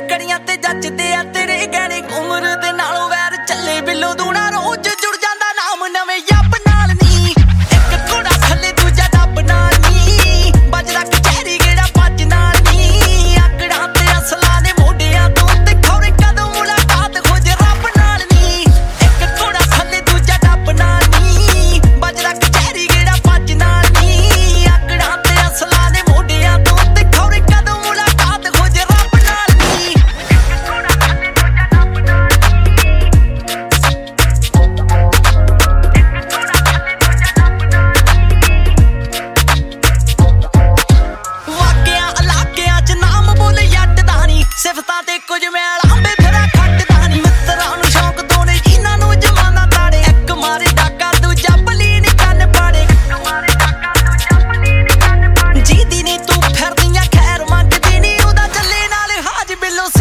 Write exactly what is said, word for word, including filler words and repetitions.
कड़ियां ते जचदे आ तेरे गहने उम्र दे नालों वैर चले बिल्लो दूना रोज जुड़ जांदा नाम नवें यप नाल नी इक घोड़ा थल्ले दूजा डब नाल नी बजदा कचहरी गेड़ा पज नाल नी आकड़ा ते असला ने मोढियां तो ते खौरे कदों मुलाकात खोज रब नाल नी इक घोड़ा थल्ले दूजा डब नाल नी बजदा कचहरी गेड़ा पज नाल नी आकड़ा ते असला ने मोढियां तो ते खौरे कदों मुलाकात खोज रब नाल नी सिफतां ते कुछ मैल आंबे फिरा खटदा नी मित्तरां नूं शौक दोने जिन्हां नूं जमाना ताड़े इक मारे डाका दूजा पलीन कंन पाड़े जीदी नी तू फिरदियां खैर मंगदी नी ओहदा चले नाल हाज बिल्लो